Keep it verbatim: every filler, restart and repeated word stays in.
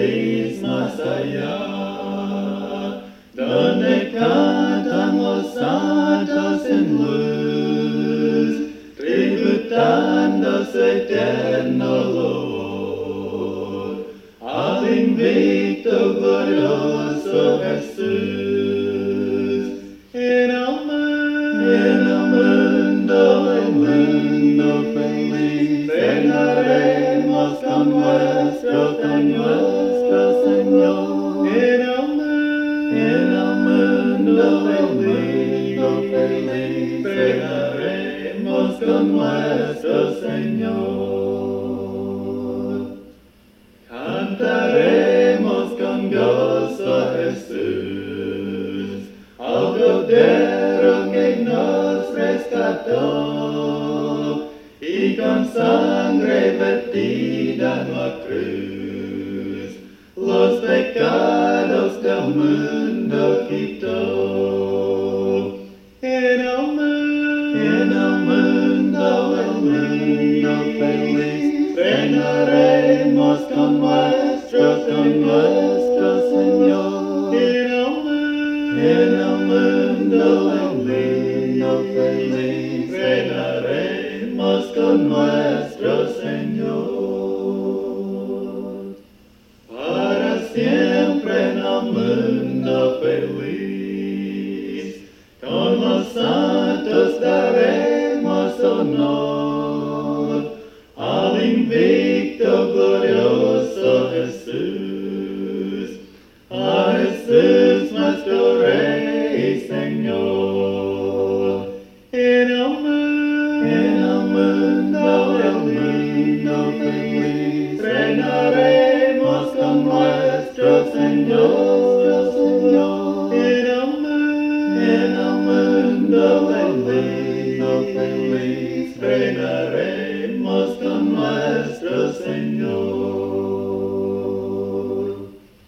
feliz más allá, donde cantan los santos en luz, tributando su eterno loor al invicto glorioso Jesús. En el mundo, en el mundo, el mundo feliz, reinaremos con nuestro, con nuestro Señor. En el mundo, en el mundo, el mundo feliz, reinaremos con nuestro Señor. Cantaremos con gozo a Jesús, al Cordero que nos rescató, y con sangre vertida en la cruz, los pecados del mundo quitó. En el mundo, en el mundo, el mundo feliz, reinaremos con nuestro, con nuestro Señor. En el mundo, en el mundo, el mundo feliz, reinaremos con nuestro Señor. Para siempre en el mundo feliz, con los santos daremos honor al invicto glorioso Jesús, a Jesús nuestro Rey y Señor. En el mundo, en el mundo, el mundo feliz, reinaremos con nuestro Señor, Señor. En el mundo, en el mundo, el mundo feliz, reinaremos con